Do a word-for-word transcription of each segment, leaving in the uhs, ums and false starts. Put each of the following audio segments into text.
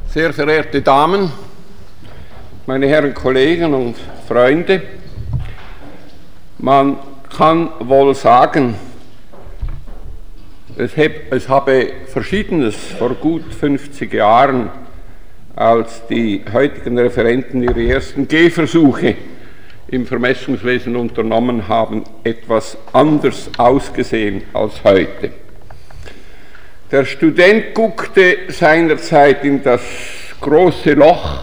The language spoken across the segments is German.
Sehr verehrte Damen, meine Herren Kollegen und Freunde, man kann wohl sagen, es, heb, es habe Verschiedenes vor gut fünfzig Jahren, als die heutigen Referenten ihre ersten Gehversuche im Vermessungswesen unternommen haben, etwas anders ausgesehen als heute. Der Student guckte seinerzeit in das große Loch,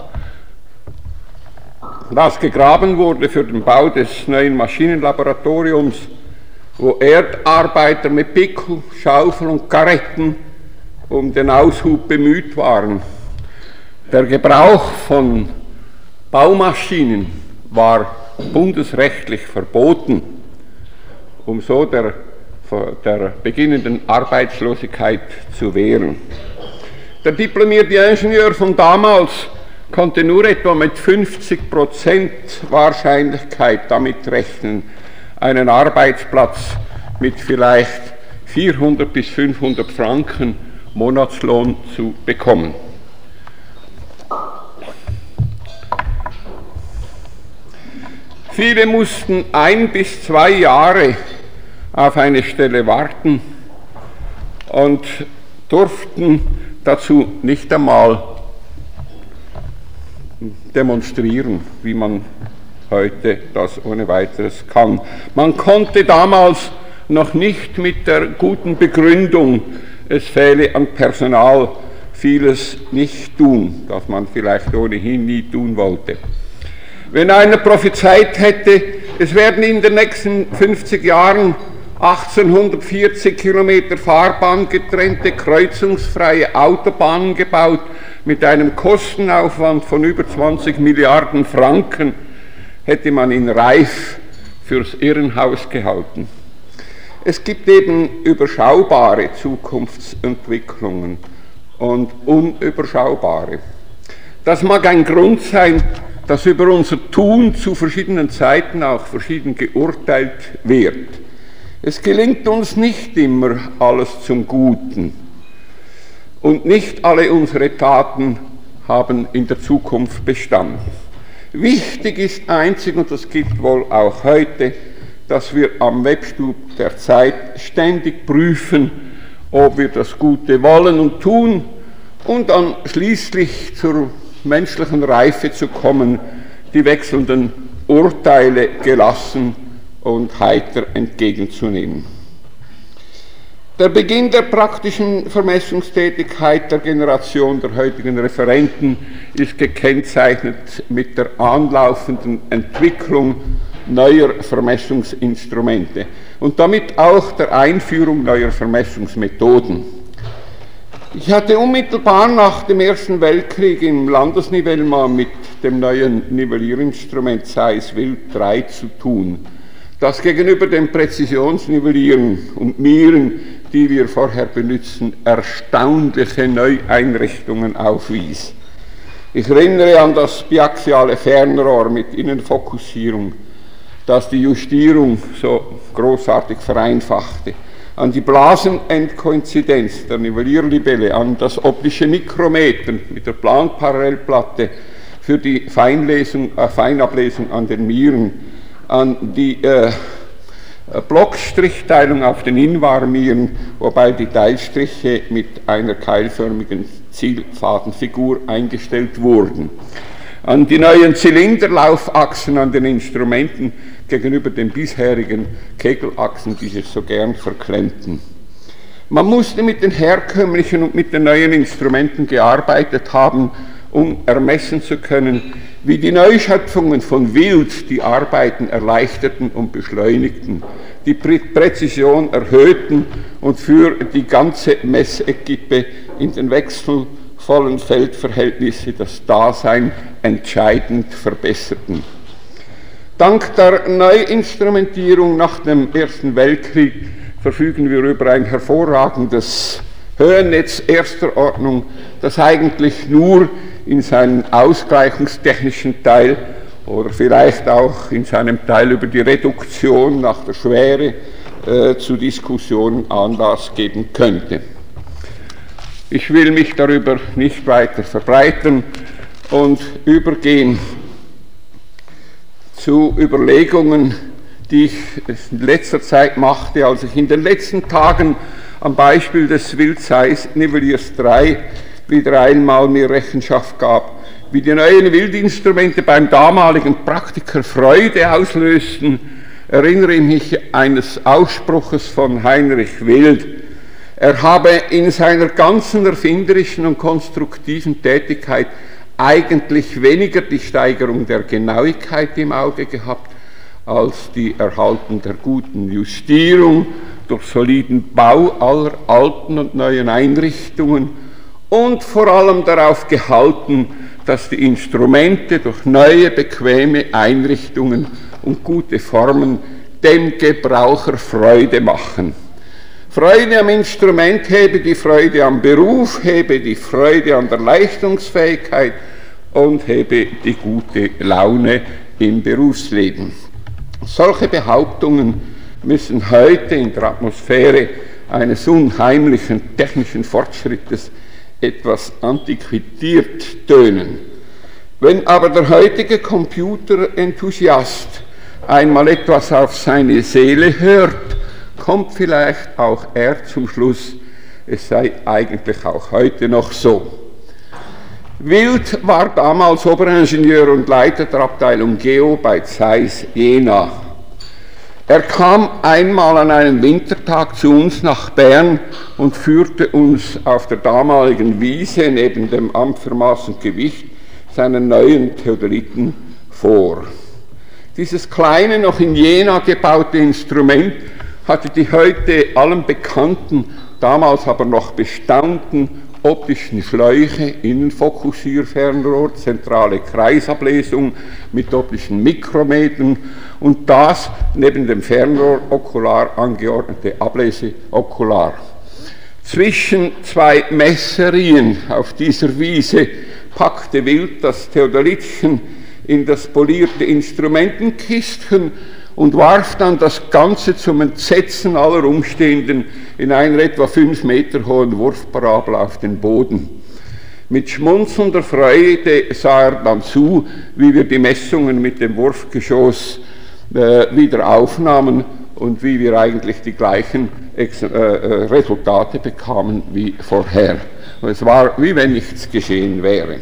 das gegraben wurde für den Bau des neuen Maschinenlaboratoriums, wo Erdarbeiter mit Pickel, Schaufel und Karetten um den Aushub bemüht waren. Der Gebrauch von Baumaschinen war bundesrechtlich verboten, um so der, der beginnenden Arbeitslosigkeit zu wehren. Der diplomierte Ingenieur von damals konnte nur etwa mit fünfzig Prozent Wahrscheinlichkeit damit rechnen, einen Arbeitsplatz mit vielleicht vierhundert bis fünfhundert Franken Monatslohn zu bekommen. Viele mussten ein bis zwei Jahre auf eine Stelle warten und durften dazu nicht einmal demonstrieren, wie man heute das ohne weiteres kann. Man konnte damals noch nicht mit der guten Begründung, es fehle an Personal, vieles nicht tun, das man vielleicht ohnehin nie tun wollte. Wenn einer prophezeit hätte, es werden in den nächsten fünfzig Jahren achtzehnhundertvierzig Kilometer fahrbahngetrennte, kreuzungsfreie Autobahnen gebaut mit einem Kostenaufwand von über zwanzig Milliarden Franken, hätte man ihn reif fürs Irrenhaus gehalten. Es gibt eben überschaubare Zukunftsentwicklungen und unüberschaubare. Das mag ein Grund sein, dass über unser Tun zu verschiedenen Zeiten auch verschieden geurteilt wird. Es gelingt uns nicht immer alles zum Guten und nicht alle unsere Taten haben in der Zukunft Bestand. Wichtig ist einzig, und das gilt wohl auch heute, dass wir am Webstuhl der Zeit ständig prüfen, ob wir das Gute wollen und tun und dann schließlich zur menschlichen Reife zu kommen, die wechselnden Urteile gelassen und heiter entgegenzunehmen. Der Beginn der praktischen Vermessungstätigkeit der Generation der heutigen Referenten ist gekennzeichnet mit der anlaufenden Entwicklung neuer Vermessungsinstrumente und damit auch der Einführung neuer Vermessungsmethoden. Ich hatte unmittelbar nach dem Ersten Weltkrieg im Landesnivellement mit dem neuen Nivellierinstrument Zeiss-Wild drei zu tun, das gegenüber dem Präzisionsnivellieren und Miren, die wir vorher benutzen, erstaunliche Neueinrichtungen aufwies. Ich erinnere an das biaxiale Fernrohr mit Innenfokussierung, das die Justierung so großartig vereinfachte, an die Blasenendkoinzidenz der Nivellierlibelle, an das optische Mikrometer mit der Planparallelplatte für die Feinlesung, äh, Feinablesung an den Miren, an die äh, Blockstrichteilung auf den Invar-Miren, wobei die Teilstriche mit einer keilförmigen Zielfadenfigur eingestellt wurden, an die neuen Zylinderlaufachsen an den Instrumenten gegenüber den bisherigen Kegelachsen, die sich so gern verklemmten. Man musste mit den herkömmlichen und mit den neuen Instrumenten gearbeitet haben, um ermessen zu können, wie die Neuschöpfungen von Wild die Arbeiten erleichterten und beschleunigten, die Prä- Präzision erhöhten und für die ganze Messequipe in den wechselvollen Feldverhältnissen das Dasein entscheidend verbesserten. Dank der Neuinstrumentierung nach dem Ersten Weltkrieg verfügen wir über ein hervorragendes Höhennetz erster Ordnung, das eigentlich nur in seinem ausgleichungstechnischen Teil oder vielleicht auch in seinem Teil über die Reduktion nach der Schwere äh, zu Diskussionen Anlass geben könnte. Ich will mich darüber nicht weiter verbreitern und übergehen zu Überlegungen, die ich in letzter Zeit machte, als ich in den letzten Tagen am Beispiel des Wild-Size-Nivelliers drei wieder einmal mir Rechenschaft gab, wie die neuen Wildinstrumente beim damaligen Praktiker Freude auslösten, erinnere ich mich eines Ausspruches von Heinrich Wild. Er habe in seiner ganzen erfinderischen und konstruktiven Tätigkeit eigentlich weniger die Steigerung der Genauigkeit im Auge gehabt, als die Erhaltung der guten Justierung durch soliden Bau aller alten und neuen Einrichtungen und vor allem darauf gehalten, dass die Instrumente durch neue, bequeme Einrichtungen und gute Formen dem Gebraucher Freude machen. Freude am Instrument hebe die Freude am Beruf, hebe die Freude an der Leistungsfähigkeit und hebe die gute Laune im Berufsleben. Solche Behauptungen müssen heute in der Atmosphäre eines unheimlichen technischen Fortschrittes etwas antiquiert tönen. Wenn aber der heutige Computerenthusiast einmal etwas auf seine Seele hört, kommt vielleicht auch er zum Schluss, es sei eigentlich auch heute noch so. Wild war damals Oberingenieur und Leiter der Abteilung Geo bei Zeiss Jena. Er kam einmal an einem Wintertag zu uns nach Bern und führte uns auf der damaligen Wiese neben dem Amt für Maß und Gewicht seinen neuen Theodoliten vor. Dieses kleine, noch in Jena gebaute Instrument hatte die heute allen bekannten, damals aber noch bestaunten optischen Schläuche, Innenfokussierfernrohr, zentrale Kreisablesung mit optischen Mikrometern und das neben dem Fernrohr okular angeordnete Ableseokular. Zwischen zwei Messerien auf dieser Wiese packte Wild das Theodolitchen in das polierte Instrumentenkistchen und warf dann das Ganze zum Entsetzen aller Umstehenden in einer etwa fünf Meter hohen Wurfparabel auf den Boden. Mit schmunzelnder Freude sah er dann zu, wie wir die Messungen mit dem Wurfgeschoss äh, wieder aufnahmen und wie wir eigentlich die gleichen Ex äh, äh, Resultate bekamen wie vorher. Es war, wie wenn nichts geschehen wäre.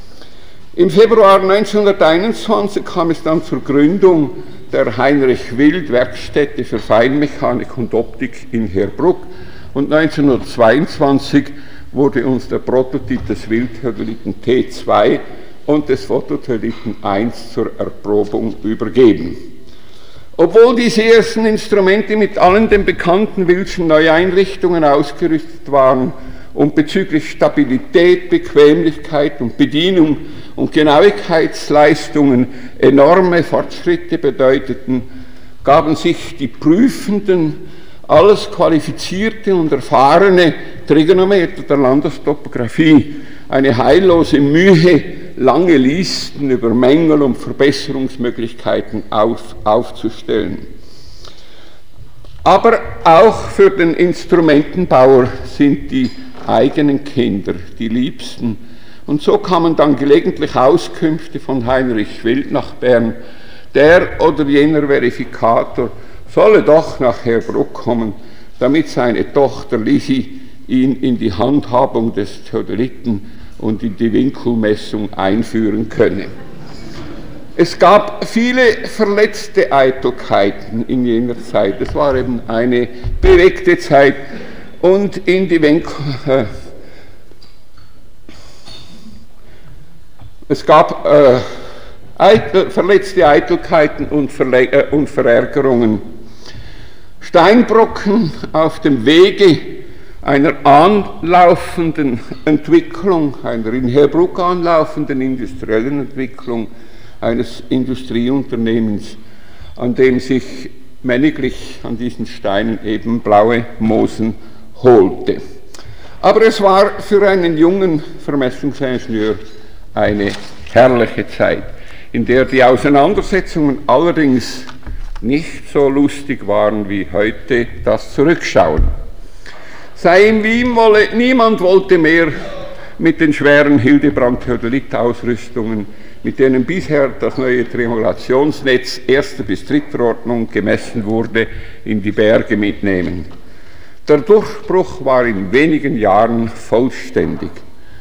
Im Februar neunzehnhunderteinundzwanzig kam es dann zur Gründung der Heinrich Wild Werkstätte für Feinmechanik und Optik in Heerbrugg und neunzehnhundertzweiundzwanzig wurde uns der Prototyp des Wild-Theodoliten T zwei und des Fototheodoliten eins zur Erprobung übergeben. Obwohl diese ersten Instrumente mit allen den bekannten Wildschen Neueinrichtungen ausgerüstet waren und bezüglich Stabilität, Bequemlichkeit und Bedienung und Genauigkeitsleistungen enorme Fortschritte bedeuteten, gaben sich die Prüfenden, alles qualifizierte und erfahrene Trigonometer der Landestopographie eine heillose Mühe, lange Listen über Mängel und Verbesserungsmöglichkeiten auf, aufzustellen. Aber auch für den Instrumentenbauer sind die eigenen Kinder die Liebsten. Und so kamen dann gelegentlich Auskünfte von Heinrich Wild nach Bern. Der oder jener Verifikator solle doch nach Heerbrugg kommen, damit seine Tochter Lisi ihn in die Handhabung des Theodoliten und in die Winkelmessung einführen könne. Es gab viele verletzte Eitelkeiten in jener Zeit. Es war eben eine bewegte Zeit und in die Winkel... Äh, es gab äh, eitel, verletzte Eitelkeiten und, Verle äh, und Verärgerungen. Steinbrocken auf dem Wege einer anlaufenden Entwicklung, einer in Heerbrugg anlaufenden industriellen Entwicklung eines Industrieunternehmens, an dem sich männiglich an diesen Steinen eben blaue Moosen holte. Aber es war für einen jungen Vermessungsingenieur eine herrliche Zeit, in der die Auseinandersetzungen allerdings nicht so lustig waren wie heute das Zurückschauen. Sei ihm wie ihm wolle, niemand wollte mehr mit den schweren Hildebrand-Theodolit-Ausrüstungen, mit denen bisher das neue Triangulationsnetz erster bis dritter Ordnung gemessen wurde, in die Berge mitnehmen. Der Durchbruch war in wenigen Jahren vollständig.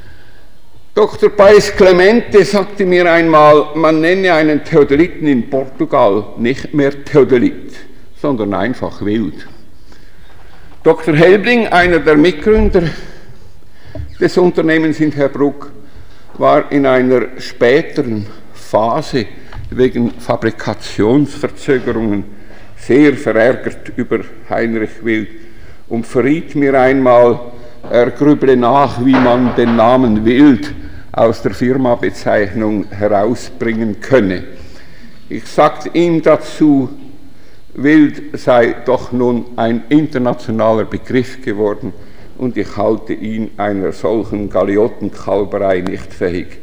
Doktor Paes Clemente sagte mir einmal, man nenne einen Theodoliten in Portugal nicht mehr Theodolit, sondern einfach wild. Doktor Helbling, einer der Mitgründer des Unternehmens in Heerbrugg, war in einer späteren Phase wegen Fabrikationsverzögerungen sehr verärgert über Heinrich Wild und verriet mir einmal, er grüble nach, wie man den Namen Wild aus der Firmabezeichnung herausbringen könne. Ich sagte ihm dazu, Wild sei doch nun ein internationaler Begriff geworden und ich halte ihn einer solchen Galiottenkalberei nicht fähig.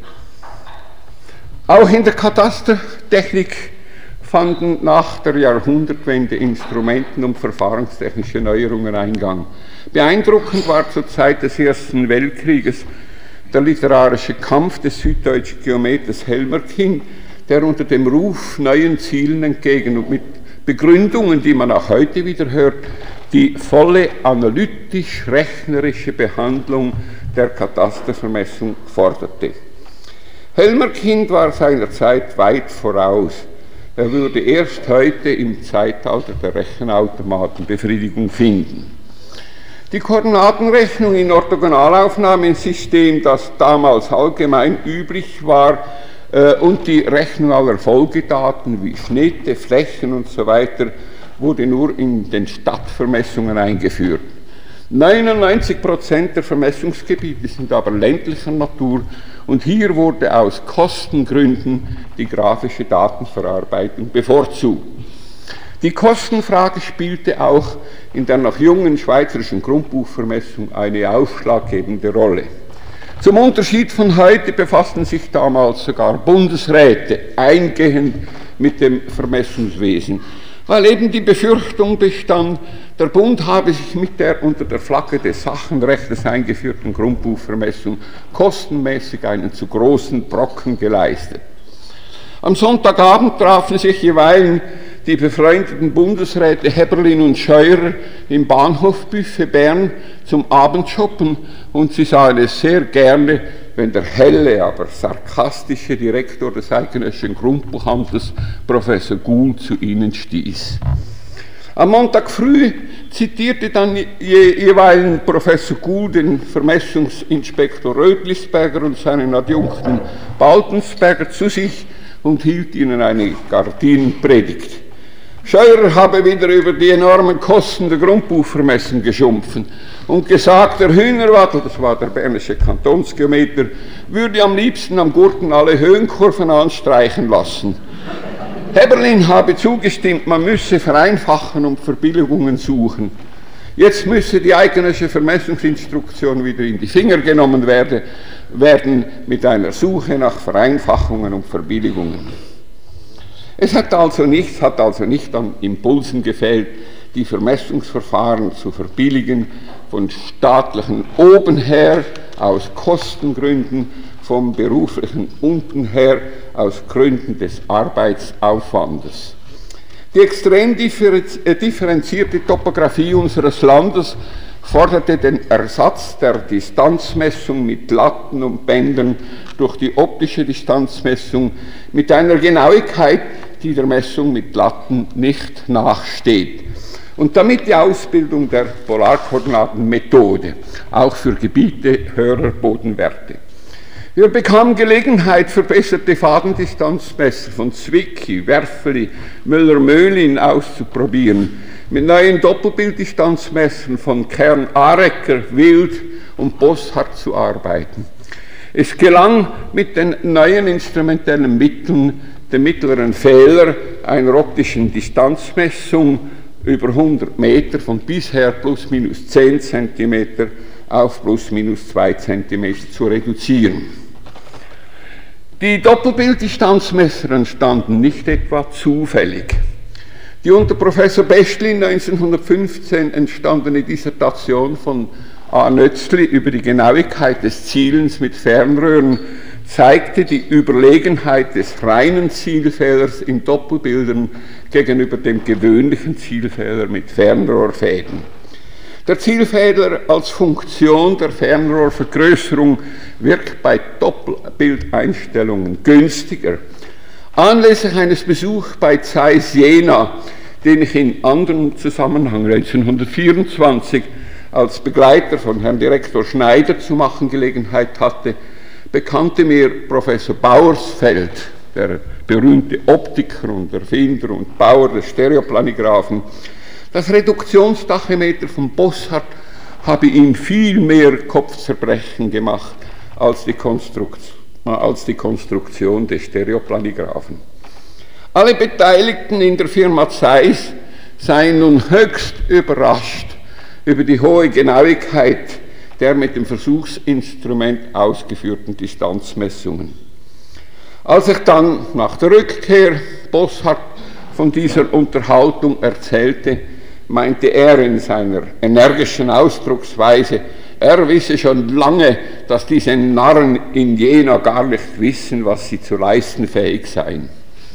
Auch in der Katastertechnik fanden nach der Jahrhundertwende Instrumenten- und verfahrenstechnische Neuerungen Eingang. Beeindruckend war zur Zeit des Ersten Weltkrieges der literarische Kampf des süddeutschen Geometers Helmerkin, der unter dem Ruf neuen Zielen entgegen und mit Begründungen, die man auch heute wieder hört, die volle analytisch-rechnerische Behandlung der Katastervermessung forderte. Helmerkind war seiner Zeit weit voraus. Er würde erst heute im Zeitalter der Rechenautomaten Befriedigung finden. Die Koordinatenrechnung in Orthogonalaufnahmensystem, das damals allgemein üblich war, äh, und die Rechnung aller Folgedaten wie Schnitte, Flächen und so weiter, wurde nur in den Stadtvermessungen eingeführt. neunundneunzig Prozent der Vermessungsgebiete sind aber ländlicher Natur und hier wurde aus Kostengründen die grafische Datenverarbeitung bevorzugt. Die Kostenfrage spielte auch in der noch jungen schweizerischen Grundbuchvermessung eine ausschlaggebende Rolle. Zum Unterschied von heute befassten sich damals sogar Bundesräte eingehend mit dem Vermessungswesen, weil eben die Befürchtung bestand, der Bund habe sich mit der unter der Flagge des Sachenrechts eingeführten Grundbuchvermessung kostenmäßig einen zu großen Brocken geleistet. Am Sonntagabend trafen sich jeweils die befreundeten Bundesräte Heberlin und Scheurer im Bahnhofbuffet Bern zum Abendshoppen und sie sahen es sehr gerne, wenn der helle, aber sarkastische Direktor des eidgenössischen Grundbuchamtes, Professor Gould, zu ihnen stieß. Am Montag früh zitierte dann je, jeweils Professor Gould den Vermessungsinspektor Rötlisberger und seinen Adjunkten Baltensberger zu sich und hielt ihnen eine Gardinenpredigt. Scheurer habe wieder über die enormen Kosten der Grundbuchvermessung geschumpfen und gesagt, der Hühnerwattel, das war der bernische Kantonsgeometer, würde am liebsten am Gurten alle Höhenkurven anstreichen lassen. Heberlin habe zugestimmt, man müsse vereinfachen und Verbilligungen suchen. Jetzt müsse die eidgenössische Vermessungsinstruktion wieder in die Finger genommen werde, werden mit einer Suche nach Vereinfachungen und Verbilligungen. Es hat also nicht, hat also nicht an Impulsen gefehlt, die Vermessungsverfahren zu verbilligen, von staatlichen oben her aus Kostengründen, vom beruflichen unten her aus Gründen des Arbeitsaufwandes. Die extrem differenzierte Topographie unseres Landes forderte den Ersatz der Distanzmessung mit Latten und Bändern durch die optische Distanzmessung mit einer Genauigkeit, die der Messung mit Latten nicht nachsteht. Und damit die Ausbildung der Polarkoordinatenmethode, auch für Gebiete höherer Bodenwerte. Wir bekamen Gelegenheit, verbesserte Fadendistanzmesser von Zwicky, Werfeli, Müller-Möhlin auszuprobieren, mit neuen Doppelbilddistanzmessern von Kern, Arecker, Wild und Bosshardt zu arbeiten. Es gelang mit den neuen instrumentellen Mitteln, den mittleren Fehler einer optischen Distanzmessung über hundert Meter von bisher plus minus zehn Zentimeter auf plus minus zwei Zentimeter zu reduzieren. Die Doppelbilddistanzmesser entstanden nicht etwa zufällig. Die unter Professor Bestlin neunzehnhundertfünfzehn entstandene Dissertation von A. Nötzli über die Genauigkeit des Zielens mit Fernröhren zeigte die Überlegenheit des reinen Zielfehlers in Doppelbildern gegenüber dem gewöhnlichen Zielfehler mit Fernrohrfäden. Der Zielfehler als Funktion der Fernrohrvergrößerung wirkt bei Doppelbildeinstellungen günstiger. Anlässlich eines Besuchs bei Zeiss Jena, den ich in anderem Zusammenhang neunzehnhundertvierundzwanzig als Begleiter von Herrn Direktor Schneider zu machen Gelegenheit hatte, bekannte mir Professor Bauersfeld, der berühmte Optiker und Erfinder und Bauer des Stereoplanigraphen, das Reduktionstachymeter von Bossart habe ihm viel mehr Kopfzerbrechen gemacht als die, als die Konstruktion des Stereoplanigraphen. Alle Beteiligten in der Firma Zeiss seien nun höchst überrascht über die hohe Genauigkeit der mit dem Versuchsinstrument ausgeführten Distanzmessungen. Als ich dann nach der Rückkehr Bossart von dieser Unterhaltung erzählte, meinte er in seiner energischen Ausdrucksweise, er wisse schon lange, dass diese Narren in Jena gar nicht wissen, was sie zu leisten fähig seien.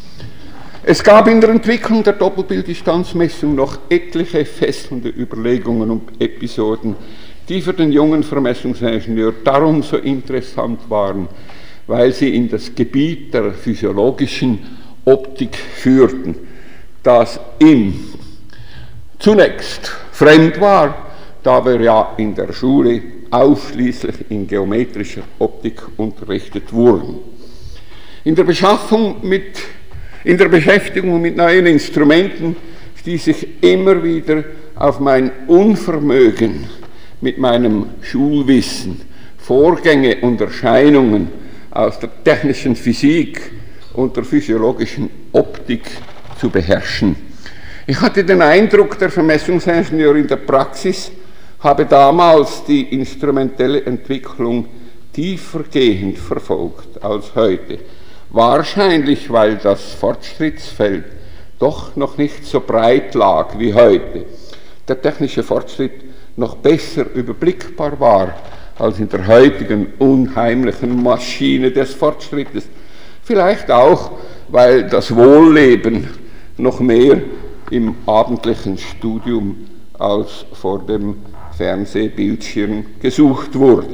Es gab in der Entwicklung der Doppelbilddistanzmessung noch etliche fesselnde Überlegungen und Episoden, die für den jungen Vermessungsingenieur darum so interessant waren, weil sie in das Gebiet der physiologischen Optik führten, das ihm zunächst fremd war, da wir ja in der Schule ausschließlich in geometrischer Optik unterrichtet wurden. In der Beschaffung mit, in der Beschäftigung mit neuen Instrumenten stieß ich immer wieder auf mein Unvermögen, mit meinem Schulwissen Vorgänge und Erscheinungen aus der technischen Physik und der physiologischen Optik zu beherrschen. Ich hatte den Eindruck, der Vermessungsingenieur in der Praxis habe damals die instrumentelle Entwicklung tiefergehend verfolgt als heute. Wahrscheinlich, weil das Fortschrittsfeld doch noch nicht so breit lag wie heute. Der technische Fortschritt noch besser überblickbar war als in der heutigen unheimlichen Maschine des Fortschrittes. Vielleicht auch, weil das Wohlleben noch mehr im abendlichen Studium als vor dem Fernsehbildschirm gesucht wurde.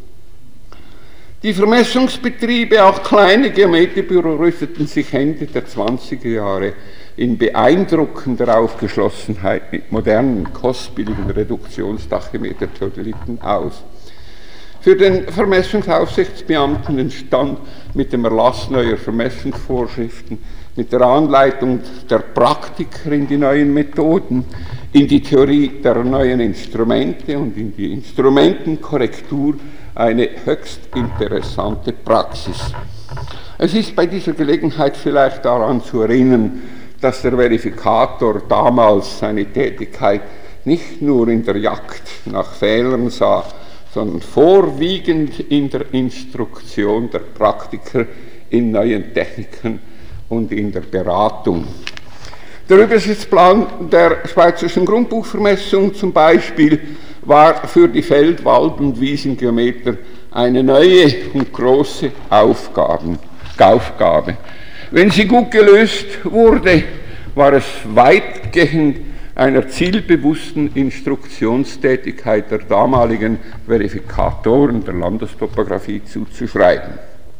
Die Vermessungsbetriebe, auch kleine Geometrie-Büros, rüsteten sich Ende der zwanziger Jahre in beeindruckender Aufgeschlossenheit mit modernen, kostspieligen Reduktionstachymeter-Theodoliten aus. Für den Vermessungsaufsichtsbeamten entstand mit dem Erlass neuer Vermessungsvorschriften, mit der Anleitung der Praktiker in die neuen Methoden, in die Theorie der neuen Instrumente und in die Instrumentenkorrektur eine höchst interessante Praxis. Es ist bei dieser Gelegenheit vielleicht daran zu erinnern, dass der Verifikator damals seine Tätigkeit nicht nur in der Jagd nach Fehlern sah, sondern vorwiegend in der Instruktion der Praktiker in neuen Techniken und in der Beratung. Der Übersichtsplan der Schweizerischen Grundbuchvermessung zum Beispiel war für die Feld-, Wald- und Wiesengeometer eine neue und große Aufgaben, Aufgabe. Wenn sie gut gelöst wurde, war es weitgehend einer zielbewussten Instruktionstätigkeit der damaligen Verifikatoren der Landestopographie zuzuschreiben.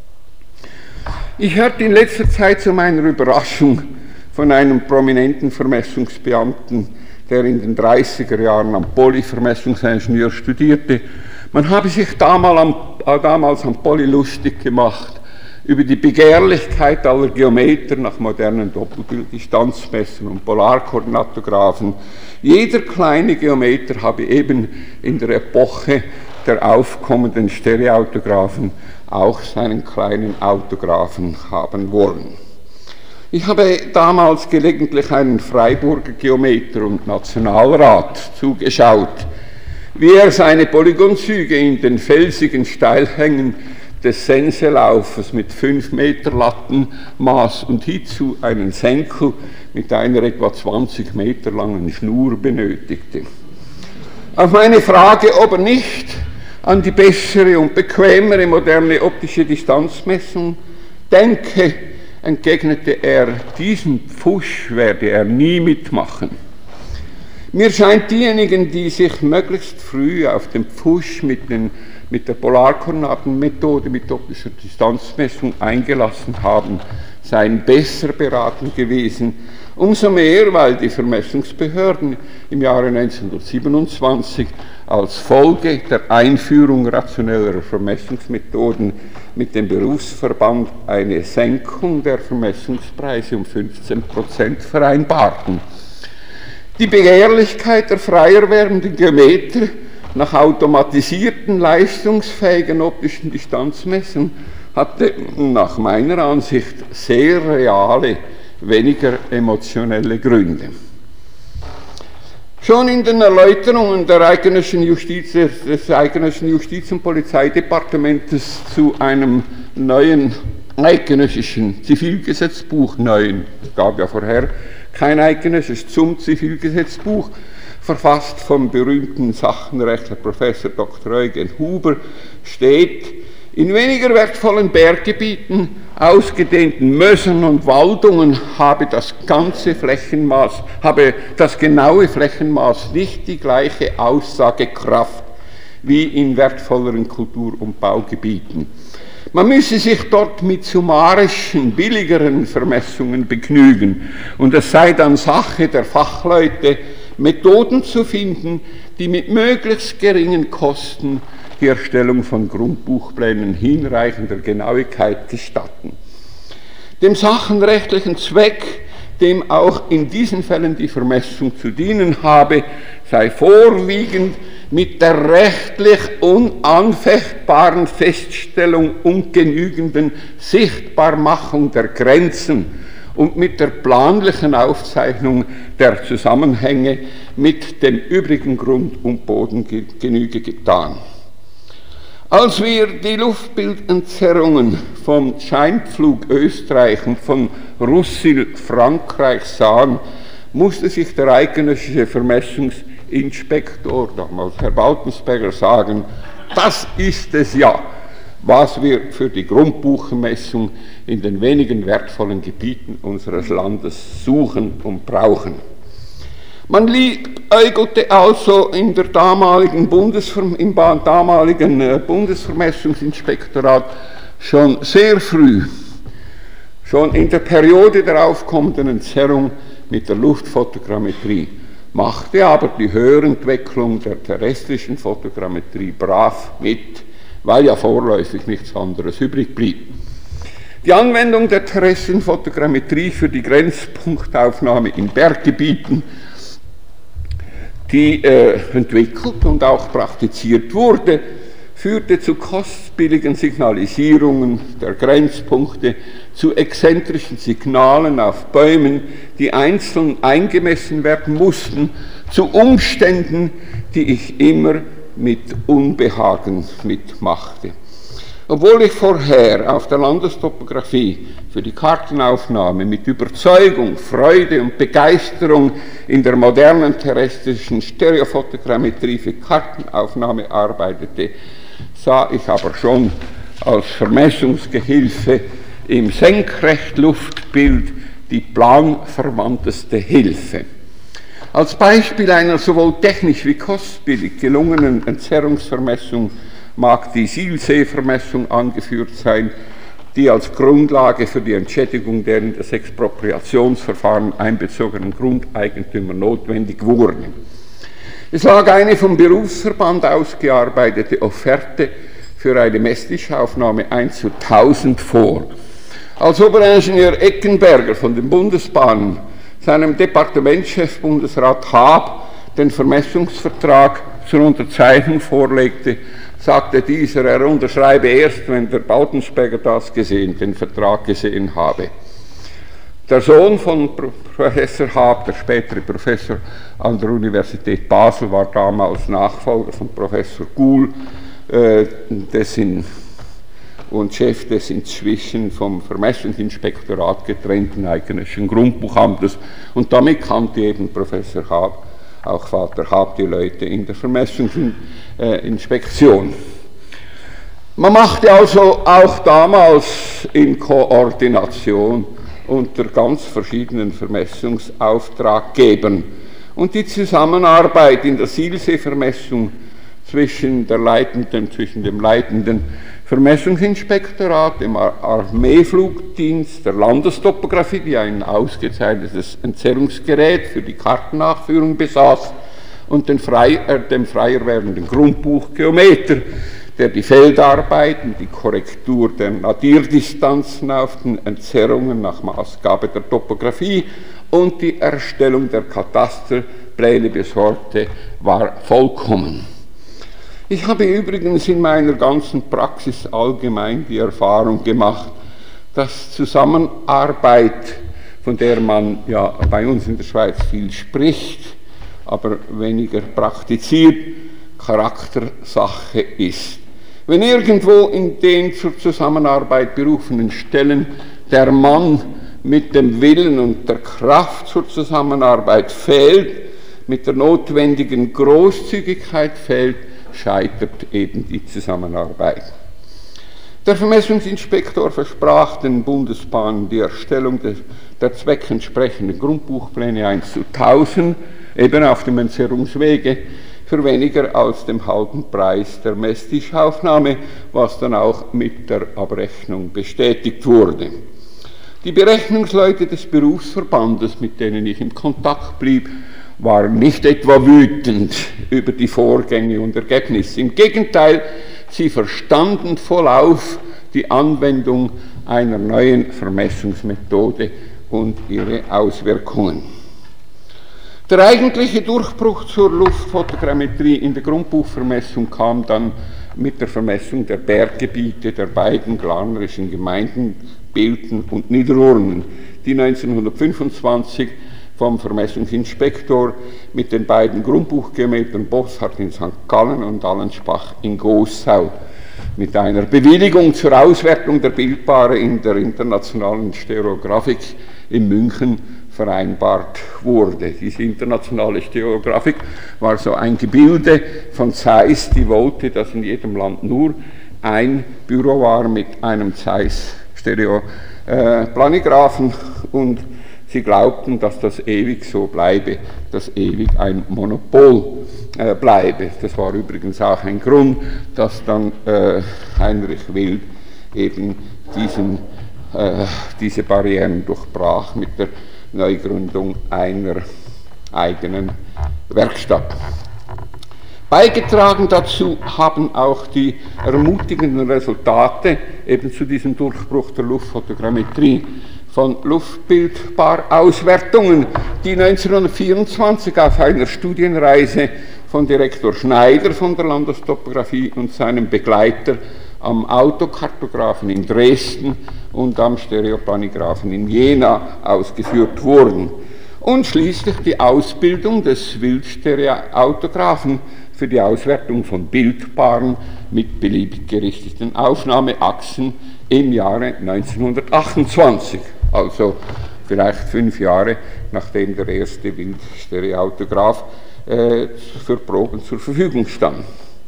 Ich hörte in letzter Zeit zu meiner Überraschung von einem prominenten Vermessungsbeamten, der in den dreißiger Jahren am Poly Vermessungsingenieur studierte. Man habe sich damals am, damals am Poly lustig gemacht über die Begehrlichkeit aller Geometer nach modernen Doppelbilddistanzmessern und Polarkoordinatographen. Jeder kleine Geometer habe eben in der Epoche der aufkommenden Stereoautographen auch seinen kleinen Autographen haben wollen. Ich habe damals gelegentlich einen Freiburger Geometer und Nationalrat zugeschaut, wie er seine Polygonzüge in den felsigen Steilhängen des Senselaufers mit fünf Meter Lattenmaß und hierzu einen Senkel mit einer etwa zwanzig Meter langen Schnur benötigte. Auf meine Frage, ob er nicht an die bessere und bequemere moderne optische Distanzmessung denke, entgegnete er, diesen Pfusch werde er nie mitmachen. Mir scheint, diejenigen, die sich möglichst früh auf den Pfusch mit, den, mit der Polarkoordinatenmethode, mit optischer Distanzmessung eingelassen haben, seien besser beraten gewesen. Umso mehr, weil die Vermessungsbehörden im Jahre neunzehnhundertsiebenundzwanzig als Folge der Einführung rationellerer Vermessungsmethoden mit dem Berufsverband eine Senkung der Vermessungspreise um fünfzehn Prozent vereinbarten. Die Begehrlichkeit der freier werdenden Geometer nach automatisierten, leistungsfähigen optischen Distanzmessungen hatte nach meiner Ansicht sehr reale, weniger emotionelle Gründe. Schon in den Erläuterungen der eidgenössischen Justiz, des eidgenössischen Justiz- und Polizeidepartementes zu einem neuen eidgenössischen Zivilgesetzbuch, neuen, es gab ja vorher kein eidgenössisches, zum Zivilgesetzbuch, verfasst vom berühmten Sachenrechtler Professor Doktor Eugen Huber, steht: In weniger wertvollen Berggebieten, ausgedehnten Mössern und Waldungen habe das ganze Flächenmaß, habe das genaue Flächenmaß nicht die gleiche Aussagekraft wie in wertvolleren Kultur- und Baugebieten. Man müsse sich dort mit summarischen, billigeren Vermessungen begnügen und es sei dann Sache der Fachleute, Methoden zu finden, die mit möglichst geringen Kosten die Erstellung von Grundbuchplänen hinreichender Genauigkeit gestatten. Dem sachenrechtlichen Zweck, dem auch in diesen Fällen die Vermessung zu dienen habe, sei vorwiegend mit der rechtlich unanfechtbaren Feststellung und genügenden Sichtbarmachung der Grenzen und mit der planlichen Aufzeichnung der Zusammenhänge mit dem übrigen Grund und Boden Genüge getan. Als wir die Luftbildentzerrungen vom Scheinpflug Österreich und von Russil Frankreich sahen, musste sich der eidgenössische Vermessungsinspektor, damals Herr Bautensberger, sagen, das ist es ja, was wir für die Grundbuchmessung in den wenigen wertvollen Gebieten unseres Landes suchen und brauchen. Man liebäugelte also in der damaligen Bundesver- im damaligen äh, Bundesvermessungsinspektorat schon sehr früh, schon in der Periode der aufkommenden Entzerrung mit der Luftfotogrammetrie, machte aber die Höherentwicklung der terrestrischen Fotogrammetrie brav mit, weil ja vorläufig nichts anderes übrig blieb. Die Anwendung der terrestrischen Fotogrammetrie für die Grenzpunktaufnahme in Berggebieten, die äh, entwickelt und auch praktiziert wurde, führte zu kostspieligen Signalisierungen der Grenzpunkte, zu exzentrischen Signalen auf Bäumen, die einzeln eingemessen werden mussten, zu Umständen, die ich immer mit Unbehagen mitmachte. Obwohl ich vorher auf der Landestopographie für die Kartenaufnahme mit Überzeugung, Freude und Begeisterung in der modernen terrestrischen Stereofotogrammetrie für Kartenaufnahme arbeitete, sah ich aber schon als Vermessungsgehilfe im Senkrechtluftbild die planverwandteste Hilfe. Als Beispiel einer sowohl technisch wie kostspielig gelungenen Entzerrungsvermessung mag die Sihlsee-Vermessung angeführt sein, die als Grundlage für die Entschädigung der in das Expropriationsverfahren einbezogenen Grundeigentümer notwendig wurde. Es lag eine vom Berufsverband ausgearbeitete Offerte für eine Messtischaufnahme eins zu tausend vor. Als Oberingenieur Eckenberger von den Bundesbahnen seinem Departementschef Bundesrat Haab den Vermessungsvertrag zur Unterzeichnung vorlegte, sagte dieser, er unterschreibe erst, wenn der Bautensberger das gesehen, den Vertrag gesehen habe. Der Sohn von Professor Haab, der spätere Professor an der Universität Basel, war damals Nachfolger von Professor Guhl, äh, dessen und Chef des inzwischen vom Vermessungsinspektorat getrennten Eidgenössischen Grundbuchamtes. Und damit kannte eben Professor Haab, auch Vater Haab, die Leute in der Vermessungsinspektion. Man machte also auch damals in Koordination unter ganz verschiedenen Vermessungsauftraggebern. Und die Zusammenarbeit in der Silsee-Vermessung zwischen, der leitenden, zwischen dem leitenden Vermessungsinspektorat, dem Armeeflugdienst, der Landestopographie, die ein ausgezeichnetes Entzerrungsgerät für die Kartennachführung besaß, und den frei, äh, dem freier werdenden Grundbuchgeometer, der die Feldarbeiten, die Korrektur der Nadirdistanzen auf den Entzerrungen nach Maßgabe der Topographie und die Erstellung der Katasterpläne besorgte, war vollkommen. Ich habe übrigens in meiner ganzen Praxis allgemein die Erfahrung gemacht, dass Zusammenarbeit, von der man ja bei uns in der Schweiz viel spricht, aber weniger praktiziert, Charaktersache ist. Wenn irgendwo in den zur Zusammenarbeit berufenen Stellen der Mann mit dem Willen und der Kraft zur Zusammenarbeit fehlt, mit der notwendigen Großzügigkeit fehlt, scheitert eben die Zusammenarbeit. Der Vermessungsinspektor versprach den Bundesbahnen die Erstellung des, der zweckentsprechenden Grundbuchpläne eins zu tausend, eben auf dem Entzerrungswege, für weniger als dem halben Preis der Messtischaufnahme, was dann auch mit der Abrechnung bestätigt wurde. Die Berechnungsleute des Berufsverbandes, mit denen ich im Kontakt blieb, waren nicht etwa wütend über die Vorgänge und Ergebnisse. Im Gegenteil, sie verstanden vollauf die Anwendung einer neuen Vermessungsmethode und ihre Auswirkungen. Der eigentliche Durchbruch zur Luftfotogrammetrie in der Grundbuchvermessung kam dann mit der Vermessung der Berggebiete der beiden glarnerischen Gemeinden Bilten und Niederurnen, die neunzehnhundertfünfundzwanzig vom Vermessungsinspektor mit den beiden Grundbuchgeometern Bosshardt in Sankt Gallen und Allensbach in Gossau mit einer Bewilligung zur Auswertung der Bildpaare in der internationalen Stereographik in München vereinbart wurde. Diese internationale Stereographik war so ein Gebilde von Zeiss, die wollte, dass in jedem Land nur ein Büro war mit einem Zeiss-Stereo-Planigraphen äh, und sie glaubten, dass das ewig so bleibe, dass ewig ein Monopol äh, bleibe. Das war übrigens auch ein Grund, dass dann äh, Heinrich Wild eben diesen, äh, diese Barrieren durchbrach mit der Neugründung einer eigenen Werkstatt. Beigetragen dazu haben auch die ermutigenden Resultate eben zu diesem Durchbruch der Luftfotogrammetrie von Luftbildpaarauswertungen, die neunzehnhundertvierundzwanzig auf einer Studienreise von Direktor Schneider von der Landestopographie und seinem Begleiter am Autokartographen in Dresden und am Stereoplanigraphen in Jena ausgeführt wurden. Und schließlich die Ausbildung des Wildstereoautographen für die Auswertung von Bildpaaren mit beliebig gerichteten Aufnahmeachsen im Jahre neunzehnhundertachtundzwanzig, also vielleicht fünf Jahre nachdem der erste Wildstereoautograph äh, für Proben zur Verfügung stand.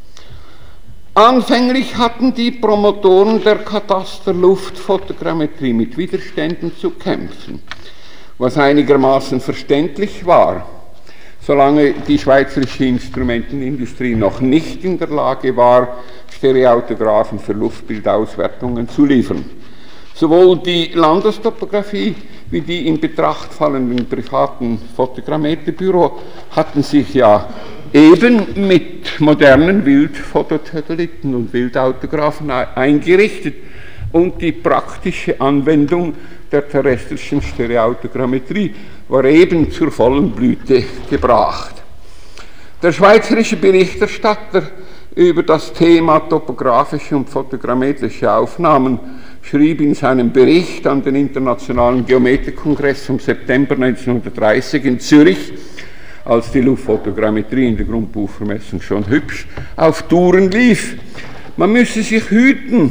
Anfänglich hatten die Promotoren der Kataster-Luftfotogrammetrie mit Widerständen zu kämpfen, was einigermaßen verständlich war, solange die schweizerische Instrumentenindustrie noch nicht in der Lage war, Stereoautographen für Luftbildauswertungen zu liefern. Sowohl die Landestopographie wie die in Betracht fallenden privaten Fotogrammeterbüro hatten sich ja eben mit modernen Wildfotosatelliten und Wildautographen eingerichtet und die praktische Anwendung der terrestrischen Stereoautogrammetrie war eben zur vollen Blüte gebracht. Der schweizerische Berichterstatter über das Thema topografische und fotogrammetrische Aufnahmen schrieb in seinem Bericht an den Internationalen Geometerkongress vom September neunzehnhundertdreißig in Zürich, als die Luftfotogrammetrie in der Grundbuchvermessung schon hübsch auf Touren lief: Man müsse sich hüten,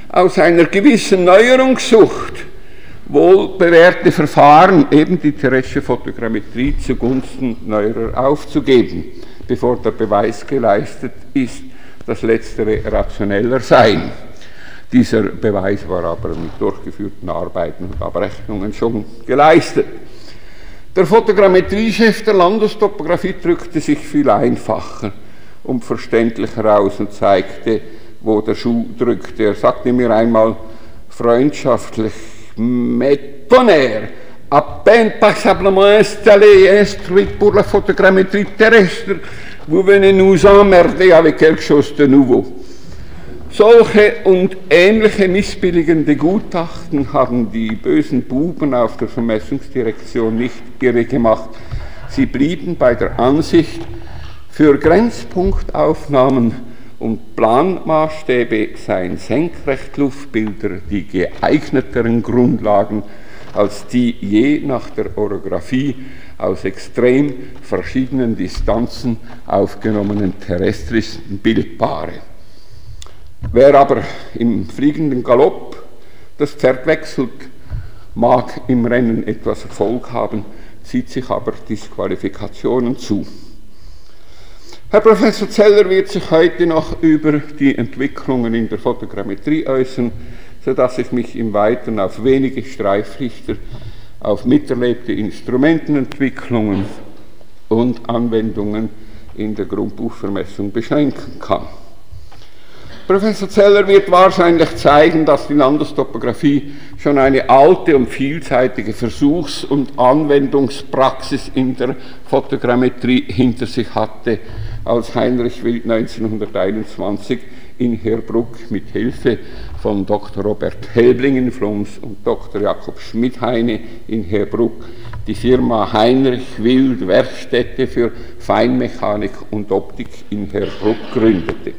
aus einer gewissen Neuerungssucht wohl bewährte Verfahren, eben die Terresche Photogrammetrie, zugunsten neuerer aufzugeben, bevor der Beweis geleistet ist, dass letztere rationeller seien. Dieser Beweis war aber mit durchgeführten Arbeiten und Abrechnungen schon geleistet. Der Fotogrammetriechef der Landestopographie drückte sich viel einfacher und verständlicher aus und zeigte, wo der Schuh drückte. Er sagte mir einmal freundschaftlich: Mais tonnerre, à peine passablement installé et instruit pour la photogrammétrie terrestre, vous venez nous emmerder avec quelque chose de nouveau. Solche und ähnliche missbilligende Gutachten haben die bösen Buben auf der Vermessungsdirektion nicht irre gemacht. Sie blieben bei der Ansicht, für Grenzpunktaufnahmen und Planmaßstäbe seien Senkrechtluftbilder die geeigneteren Grundlagen als die je nach der Orographie aus extrem verschiedenen Distanzen aufgenommenen terrestrischen Bildpaare. Wer aber im fliegenden Galopp das Pferd wechselt, mag im Rennen etwas Erfolg haben, zieht sich aber Disqualifikationen zu. Herr Professor Zeller wird sich heute noch über die Entwicklungen in der Fotogrammetrie äußern, sodass ich mich im Weiteren auf wenige Streiflichter, auf miterlebte Instrumentenentwicklungen und Anwendungen in der Grundbuchvermessung beschränken kann. Professor Zeller wird wahrscheinlich zeigen, dass die Landestopographie schon eine alte und vielseitige Versuchs- und Anwendungspraxis in der Fotogrammetrie hinter sich hatte, als Heinrich Wild neunzehnhunderteinundzwanzig in Heerbrugg mit Hilfe von Doktor Robert Helbling in Flums und Doktor Jakob Schmidheine in Heerbrugg die Firma Heinrich Wild Werkstätte für Feinmechanik und Optik in Heerbrugg gründete.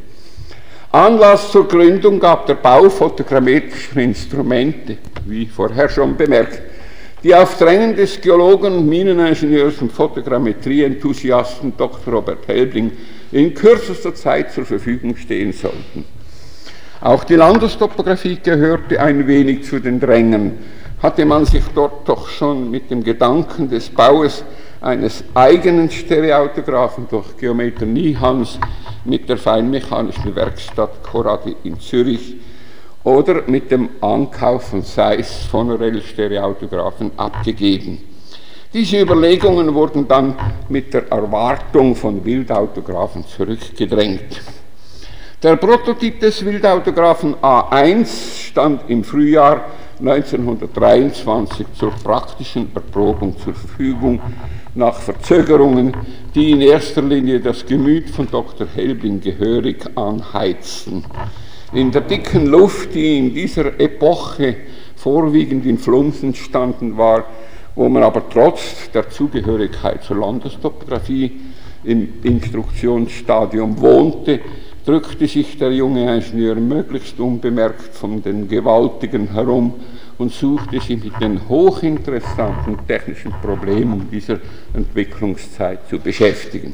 Anlass zur Gründung gab der Bau fotogrammetrischer Instrumente, wie vorher schon bemerkt, die auf Drängen des Geologen und Mineningenieurs und Fotogrammetrie-Enthusiasten Doktor Robert Helbling in kürzester Zeit zur Verfügung stehen sollten. Auch die Landestopographie gehörte ein wenig zu den Drängen. Hatte man sich dort doch schon mit dem Gedanken des Baues eines eigenen Stereautographen durch Geometer Niehans mit der feinmechanischen Werkstatt Corradi in Zürich oder mit dem Ankauf von Zeiss Fonorel Stereautographen abgegeben. Diese Überlegungen wurden dann mit der Erwartung von Wildautographen zurückgedrängt. Der Prototyp des Wildautographen A eins stand im Frühjahr neunzehnhundertdreiundzwanzig zur praktischen Erprobung zur Verfügung, nach Verzögerungen, die in erster Linie das Gemüt von Doktor Helbling gehörig anheizten. In der dicken Luft, die in dieser Epoche vorwiegend in Flums entstanden war, wo man aber trotz der Zugehörigkeit zur Landestopographie im Instruktionsstadium wohnte, drückte sich der junge Ingenieur möglichst unbemerkt von den Gewaltigen herum und suchte sich mit den hochinteressanten technischen Problemen dieser Entwicklungszeit zu beschäftigen.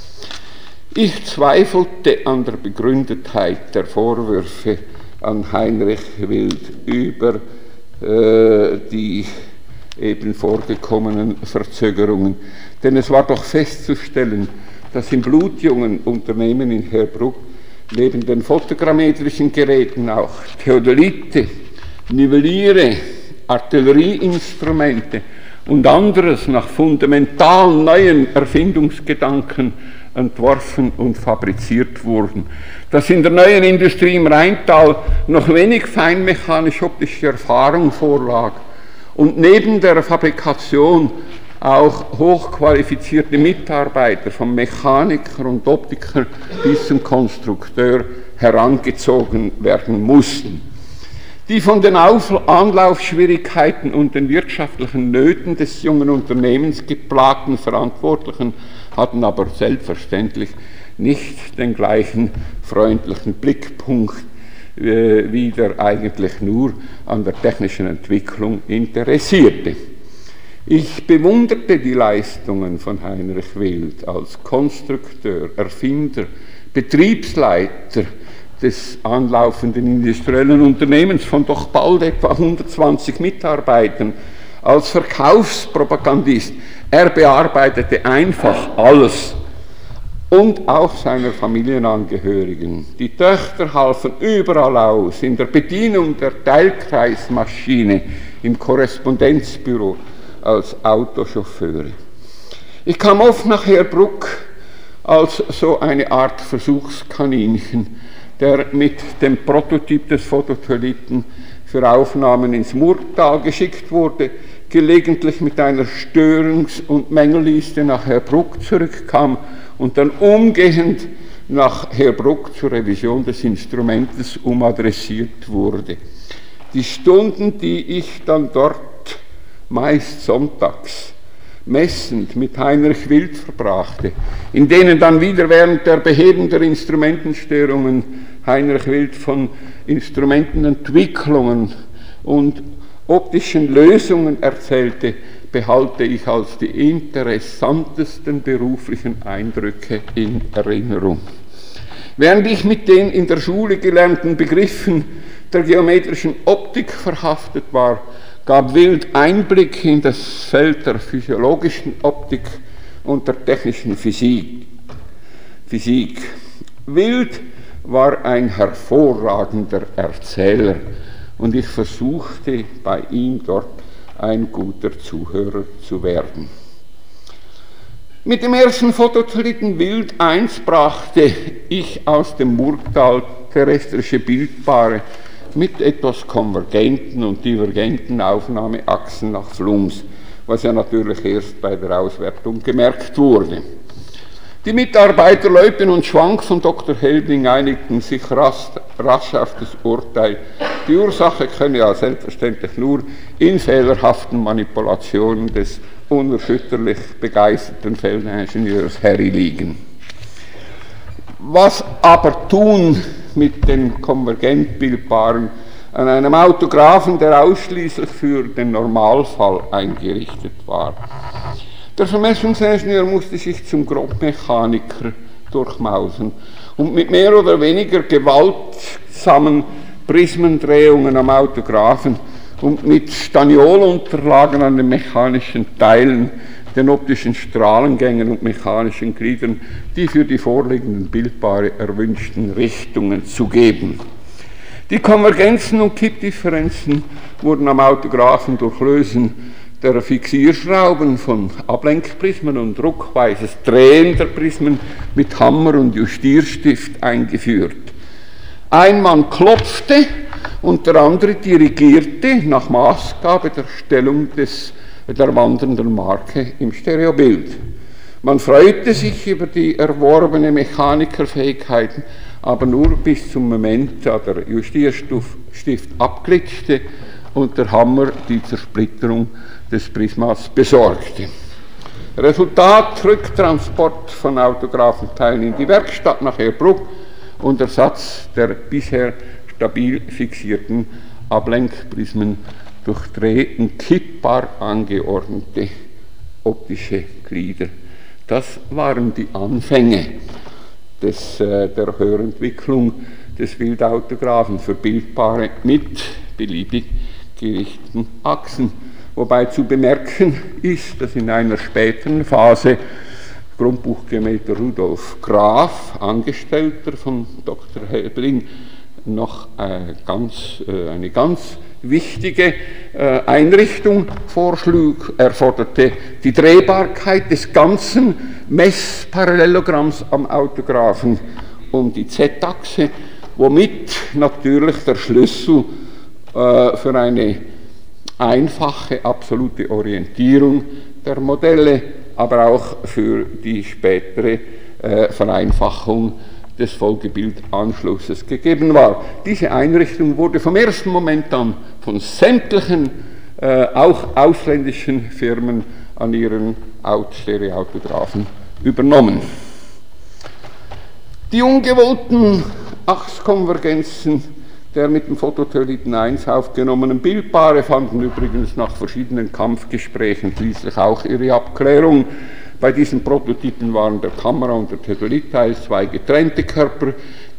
Ich zweifelte an der Begründetheit der Vorwürfe an Heinrich Wild über äh, die eben vorgekommenen Verzögerungen, denn es war doch festzustellen, dass im blutjungen Unternehmen in Heerbrugg neben den fotogrammetrischen Geräten auch Theodolite, Nivelliere, Artillerieinstrumente und anderes nach fundamental neuen Erfindungsgedanken entworfen und fabriziert wurden. Dass in der neuen Industrie im Rheintal noch wenig feinmechanisch-optische Erfahrung vorlag und neben der Fabrikation auch hochqualifizierte Mitarbeiter, vom Mechaniker und Optiker bis zum Konstrukteur, herangezogen werden mussten. Die von den Anlaufschwierigkeiten und den wirtschaftlichen Nöten des jungen Unternehmens geplagten Verantwortlichen hatten aber selbstverständlich nicht den gleichen freundlichen Blickpunkt, äh, wie der eigentlich nur an der technischen Entwicklung interessierte. Ich bewunderte die Leistungen von Heinrich Wild als Konstrukteur, Erfinder, Betriebsleiter des anlaufenden industriellen Unternehmens von doch bald etwa hundertzwanzig Mitarbeitern, als Verkaufspropagandist. Er bearbeitete einfach alles und auch seiner Familienangehörigen. Die Töchter halfen überall aus, in der Bedienung der Teilkreismaschine, im Korrespondenzbüro, als Autochauffeure. Ich kam oft nach Heerbrugg als so eine Art Versuchskaninchen, der mit dem Prototyp des Fotosatelliten für Aufnahmen ins Murgtal geschickt wurde, gelegentlich mit einer Störungs- und Mängelliste nach Heerbrugg zurückkam und dann umgehend nach Heerbrugg zur Revision des Instrumentes umadressiert wurde. Die Stunden, die ich dann dort, meist sonntags, messend mit Heinrich Wild verbrachte, in denen dann wieder während der Behebung der Instrumentenstörungen Heinrich Wild von Instrumentenentwicklungen und optischen Lösungen erzählte, behalte ich als die interessantesten beruflichen Eindrücke in Erinnerung. Während ich mit den in der Schule gelernten Begriffen der geometrischen Optik verhaftet war, gab Wild Einblick in das Feld der physiologischen Optik und der technischen Physik. Physik. Wild war ein hervorragender Erzähler und ich versuchte bei ihm dort ein guter Zuhörer zu werden. Mit dem ersten Fotosatelliten Wild eins brachte ich aus dem Murgtal terrestrische Bildpaare mit etwas konvergenten und divergenten Aufnahmeachsen nach Flums, was ja natürlich erst bei der Auswertung gemerkt wurde. Die Mitarbeiter Leupen und Schwank von Doktor Helbing einigten sich rasch, rasch auf das Urteil, die Ursache könne ja selbstverständlich nur in fehlerhaften Manipulationen des unerschütterlich begeisterten Feldingenieurs Harry liegen. Was aber tun mit den Konvergentbildpaaren an einem Autographen, der ausschließlich für den Normalfall eingerichtet war? Der Vermessungsingenieur musste sich zum Grobmechaniker durchmausen und mit mehr oder weniger gewaltsamen Prismendrehungen am Autographen und mit Staniolunterlagen an den mechanischen Teilen, den optischen Strahlengängen und mechanischen Gliedern die für die vorliegenden Bildpaare erwünschten Richtungen zu geben. Die Konvergenzen und Kippdifferenzen wurden am Autographen durch Lösen der Fixierschrauben von Ablenkprismen und druckweises Drehen der Prismen mit Hammer und Justierstift eingeführt. Ein Mann klopfte und der andere dirigierte nach Maßgabe der Stellung des, der wandernden Marke im Stereobild. Man freute sich über die erworbene Mechanikerfähigkeiten, aber nur bis zum Moment, da der Justierstift abglitschte und der Hammer die Zersplitterung des Prismas besorgte. Resultat: Rücktransport von Autographenteilen in die Werkstatt nach Heerbrugg und Ersatz der bisher stabil fixierten Ablenkprismen durch Dreh- und kippbar angeordnete optische Glieder. Das waren die Anfänge des, äh, der Höherentwicklung des Wildautographen für Bildpaare mit beliebig gerichteten Achsen. Wobei zu bemerken ist, dass in einer späteren Phase Grundbuchgeometer Rudolf Graf, Angestellter von Doktor Helbing, noch äh, ganz, äh, eine ganz wichtige äh, Einrichtung vorschlug. Er forderte die Drehbarkeit des ganzen Messparallelogramms am Autographen um die Z-Achse, womit natürlich der Schlüssel äh, für eine einfache, absolute Orientierung der Modelle, aber auch für die spätere äh, Vereinfachung des Folgebildanschlusses gegeben war. Diese Einrichtung wurde vom ersten Moment an von sämtlichen, äh, auch ausländischen Firmen an ihren Stereoautographen übernommen. Die ungewollten Achskonvergenzen der mit dem Fotosatelliten eins aufgenommenen Bildpaare fanden übrigens nach verschiedenen Kampfgesprächen schließlich auch ihre Abklärung. Bei diesen Prototypen waren der Kamera- und der Satellitteil zwei getrennte Körper,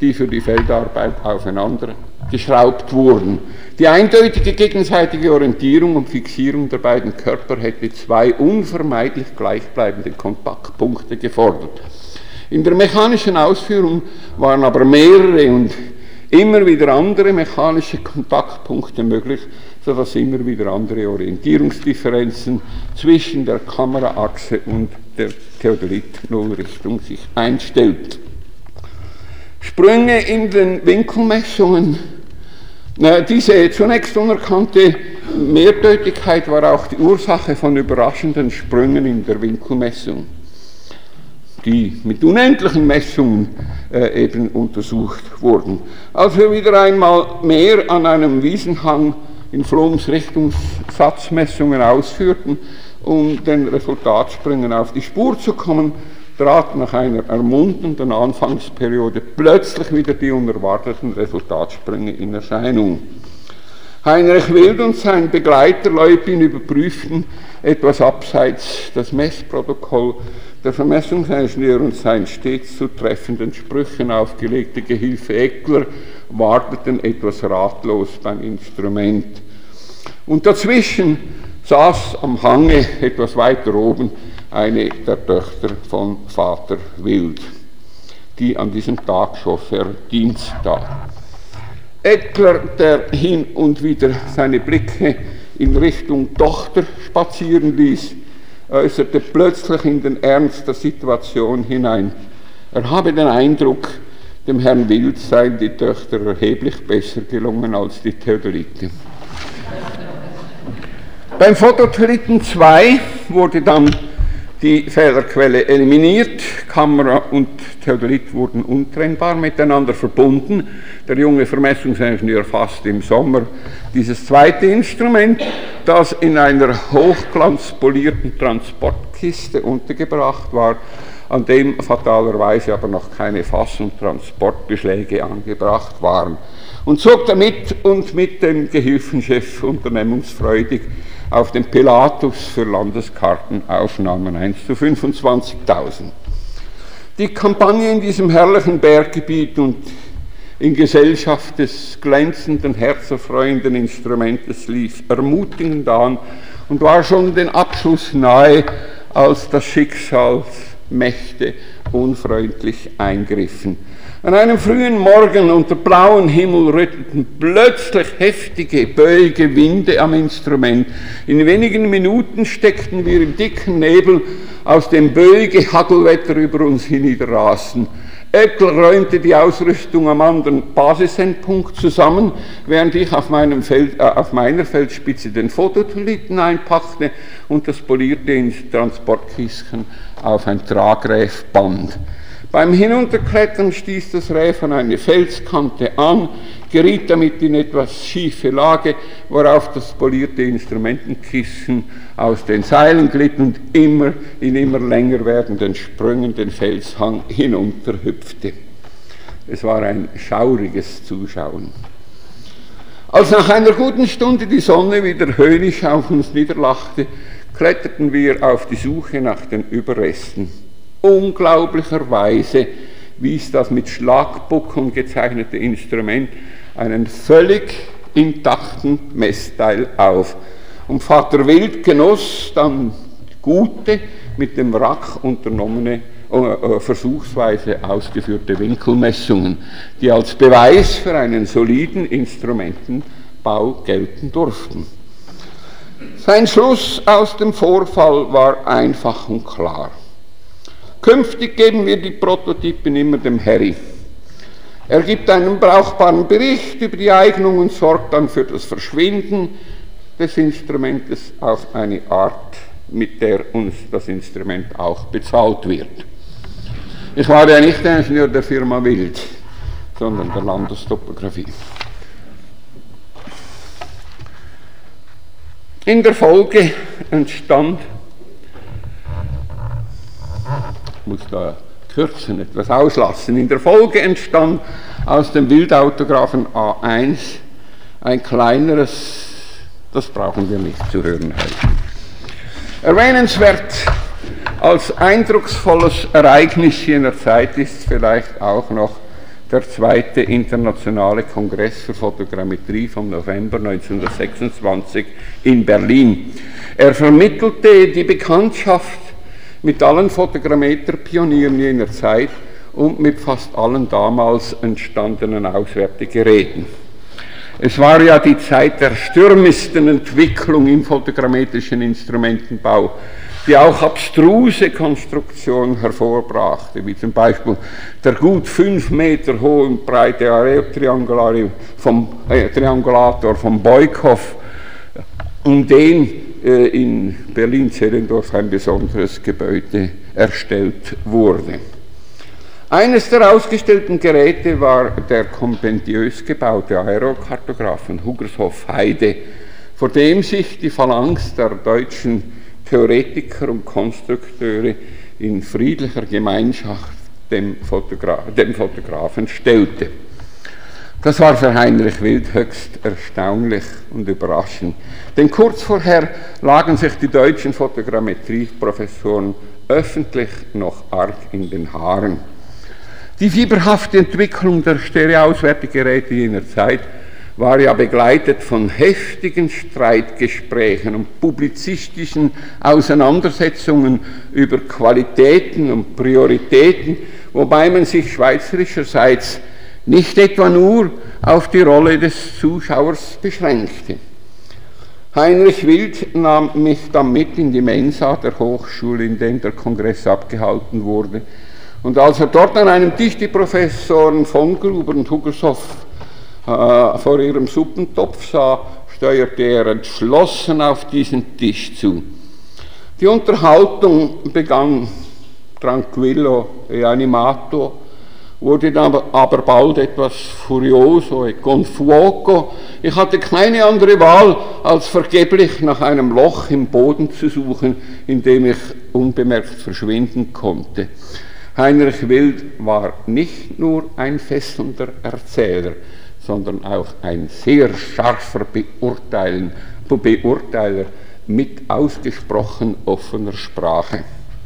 die für die Feldarbeit aufeinander geschraubt wurden. Die eindeutige gegenseitige Orientierung und Fixierung der beiden Körper hätte zwei unvermeidlich gleichbleibende Kontaktpunkte gefordert. In der mechanischen Ausführung waren aber mehrere und immer wieder andere mechanische Kontaktpunkte möglich, sodass immer wieder andere Orientierungsdifferenzen zwischen der Kameraachse und der Theodolit-Nullrichtung sich einstellten. Sprünge in den Winkelmessungen. Diese zunächst unerkannte Mehrdeutigkeit war auch die Ursache von überraschenden Sprüngen in der Winkelmessung, die mit unendlichen Messungen äh, eben untersucht wurden. Als wir wieder einmal mehr an einem Wiesenhang in Flohms Richtungssatzmessungen ausführten, um den Resultatsprüngen auf die Spur zu kommen, trat nach einer ermunternden Anfangsperiode plötzlich wieder die unerwarteten Resultatsprünge in Erscheinung. Heinrich Wild und sein Begleiter Leupin überprüften etwas abseits das Messprotokoll der Vermessungsingenieur und sein stets zu treffenden Sprüchen aufgelegte Gehilfe Eckler warteten etwas ratlos beim Instrument. Und dazwischen saß am Hange etwas weiter oben eine der Töchter von Vater Wild, die an diesem Tag Chauffeur-Dienst tat. Eckler, der hin und wieder seine Blicke in Richtung Tochter spazieren ließ, äußerte plötzlich in den Ernst der Situation hinein. Er habe den Eindruck, dem Herrn Wild seien die Töchter erheblich besser gelungen als die Theodoliten. Beim Phototoliten zwei wurde dann die Fehlerquelle eliminiert, Kamera und Theodolit wurden untrennbar miteinander verbunden. Der junge Vermessungsingenieur fasste im Sommer dieses zweite Instrument, das in einer hochglanzpolierten Transportkiste untergebracht war, an dem fatalerweise aber noch keine Fass- und Transportbeschläge angebracht waren, und zog damit und mit dem Gehilfenchef unternehmungsfreudig auf den Pilatus für Landeskartenaufnahmen eins zu fünfundzwanzigtausend. Die Kampagne in diesem herrlichen Berggebiet und in Gesellschaft des glänzenden, herzerfreuenden Instrumentes lief ermutigend an und war schon den Abschluss nahe, als das Schicksalsmächte unfreundlich eingriffen. An einem frühen Morgen unter blauem Himmel rüttelten plötzlich heftige, böige Winde am Instrument. In wenigen Minuten steckten wir im dicken Nebel, aus dem böige Hagelwetter über uns hinniederrasten. Eckler räumte die Ausrüstung am anderen Basisendpunkt zusammen, während ich auf, meinem Feld, äh, auf meiner Feldspitze den Phototoliten einpackte und das polierte ins Transportkistchen auf ein Tragräfband. Beim Hinunterklettern stieß das Räf an eine Felskante an, geriet damit in etwas schiefe Lage, worauf das polierte Instrumentenkissen aus den Seilen glitt und immer in immer länger werdenden Sprüngen den Felshang hinunterhüpfte. Es war ein schauriges Zuschauen. Als nach einer guten Stunde die Sonne wieder höhnisch auf uns niederlachte, kletterten wir auf die Suche nach den Überresten. Unglaublicherweise wies das mit Schlagbuckeln gezeichnete Instrument einen völlig intakten Messteil auf. Und Vater Wild genoss dann gute, mit dem Wrack unternommene, äh, versuchsweise ausgeführte Winkelmessungen, die als Beweis für einen soliden Instrumentenbau gelten durften. Sein Schluss aus dem Vorfall war einfach und klar. Künftig geben wir die Prototypen immer dem Harry. Er gibt einen brauchbaren Bericht über die Eignung und sorgt dann für das Verschwinden des Instrumentes auf eine Art, mit der uns das Instrument auch bezahlt wird. Ich war ja nicht der Ingenieur der Firma Wild, sondern der Landestopographie. In der Folge entstand, ich muss da kürzen, etwas auslassen, in der Folge entstand aus dem Wildautographen A eins ein kleineres, das brauchen wir nicht zu hören heute. Erwähnenswert als eindrucksvolles Ereignis jener Zeit ist vielleicht auch noch der zweite internationale Kongress für Fotogrammetrie vom November neunzehnhundertsechsundzwanzig in Berlin. Er vermittelte die Bekanntschaft mit allen Fotogrammeter-Pionieren jener Zeit und mit fast allen damals entstandenen Auswertegeräten. Es war ja die Zeit der stürmischsten Entwicklung im fotogrammetrischen Instrumentenbau, die auch abstruse Konstruktionen hervorbrachte, wie zum Beispiel der gut fünf Meter hohe breite Areotriangulator vom, äh, Triangulator von Beukhoff, um den äh, in Berlin-Zehlendorf ein besonderes Gebäude erstellt wurde. Eines der ausgestellten Geräte war der kompendiös gebaute Aerokartograph von Huggershoff-Heide, vor dem sich die Phalanx der deutschen Theoretiker und Konstrukteure in friedlicher Gemeinschaft dem, Fotogra- dem Fotografen stellte. Das war für Heinrich Wild höchst erstaunlich und überraschend, denn kurz vorher lagen sich die deutschen Fotogrammetrie-Professoren öffentlich noch arg in den Haaren. Die fieberhafte Entwicklung der Stereoauswertegeräte jener Zeit war ja begleitet von heftigen Streitgesprächen und publizistischen Auseinandersetzungen über Qualitäten und Prioritäten, wobei man sich schweizerischerseits nicht etwa nur auf die Rolle des Zuschauers beschränkte. Heinrich Wild nahm mich dann mit in die Mensa der Hochschule, in der der Kongress abgehalten wurde. Und als er dort an einem Tisch die Professoren von Gruber und Huggershoff äh, vor ihrem Suppentopf sah, steuerte er entschlossen auf diesen Tisch zu. Die Unterhaltung begann tranquillo e animato, wurde dann aber bald etwas furioso e con fuoco. Ich hatte keine andere Wahl, als vergeblich nach einem Loch im Boden zu suchen, in dem ich unbemerkt verschwinden konnte. Heinrich Wild war nicht nur ein fesselnder Erzähler, sondern auch ein sehr scharfer Beurteilen, Beurteiler mit ausgesprochen offener Sprache.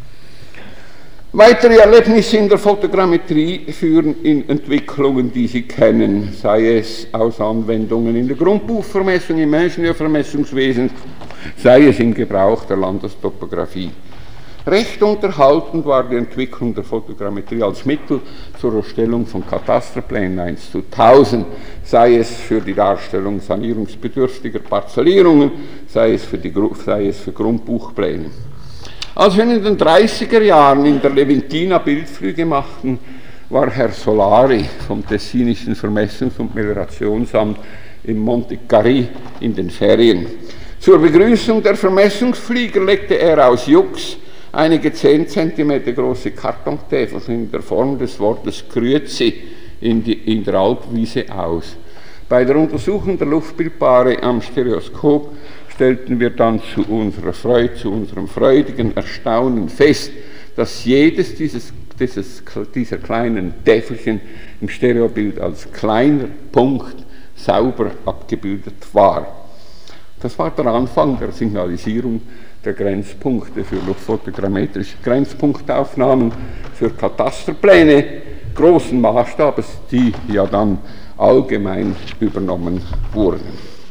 Weitere Erlebnisse in der Fotogrammetrie führen in Entwicklungen, die Sie kennen, sei es aus Anwendungen in der Grundbuchvermessung, im Ingenieurvermessungswesen, sei es im Gebrauch der Landestopographie. Recht unterhaltend war die Entwicklung der Fotogrammetrie als Mittel zur Erstellung von Katasterplänen eins zu tausend, sei es für die Darstellung sanierungsbedürftiger Parzellierungen, sei es für, die, sei es für Grundbuchpläne. Als wir in den dreißiger Jahren in der Leventina Bildflüge machten, war Herr Solari vom Tessinischen Vermessungs- und Meliorationsamt in Monte Cari in den Ferien. Zur Begrüßung der Vermessungsflieger legte er aus Jux einige zehn Zentimeter große Kartontäfelchen in der Form des Wortes Grüezi in, die, in der Alpwiese aus. Bei der Untersuchung der Luftbildpaare am Stereoskop stellten wir dann zu unserer Freude, zu unserem freudigen Erstaunen fest, dass jedes dieses, dieses, dieser kleinen Täfelchen im Stereobild als kleiner Punkt sauber abgebildet war. Das war der Anfang der Signalisierung der Grenzpunkte für luftfotogrammetrische Grenzpunktaufnahmen für Katasterpläne großen Maßstabes, die ja dann allgemein übernommen wurden.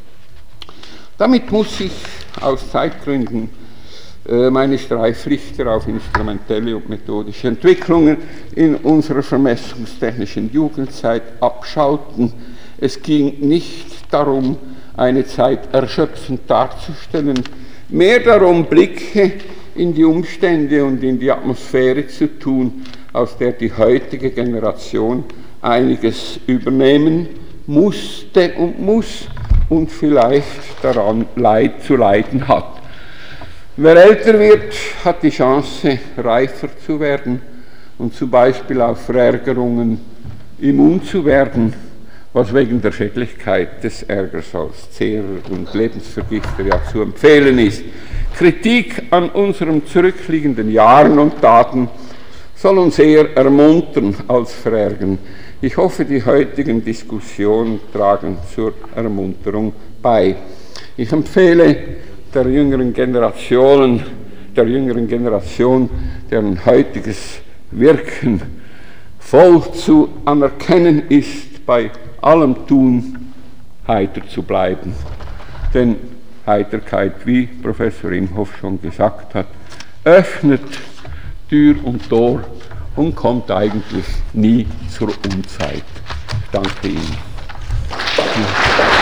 Damit muss ich aus Zeitgründen äh, meine Streiflichter auf instrumentelle und methodische Entwicklungen in unserer vermessungstechnischen Jugendzeit abschalten. Es ging nicht darum, eine Zeit erschöpfend darzustellen, mehr darum, Blicke in die Umstände und in die Atmosphäre zu tun, aus der die heutige Generation einiges übernehmen musste und muss und vielleicht daran leid zu leiden hat. Wer älter wird, hat die Chance, reifer zu werden und zum Beispiel auf Verärgerungen immun zu werden, was wegen der Schädlichkeit des Ärgers als Zehrer und Lebensvergifter ja zu empfehlen ist. Kritik an unseren zurückliegenden Jahren und Taten soll uns eher ermuntern als verärgern. Ich hoffe, die heutigen Diskussionen tragen zur Ermunterung bei. Ich empfehle der jüngeren Generationen, der jüngeren Generation, deren heutiges Wirken voll zu anerkennen ist, bei allem Tun heiter zu bleiben. Denn Heiterkeit, wie Professor Imhoff schon gesagt hat, öffnet Tür und Tor und kommt eigentlich nie zur Unzeit. Ich danke Ihnen.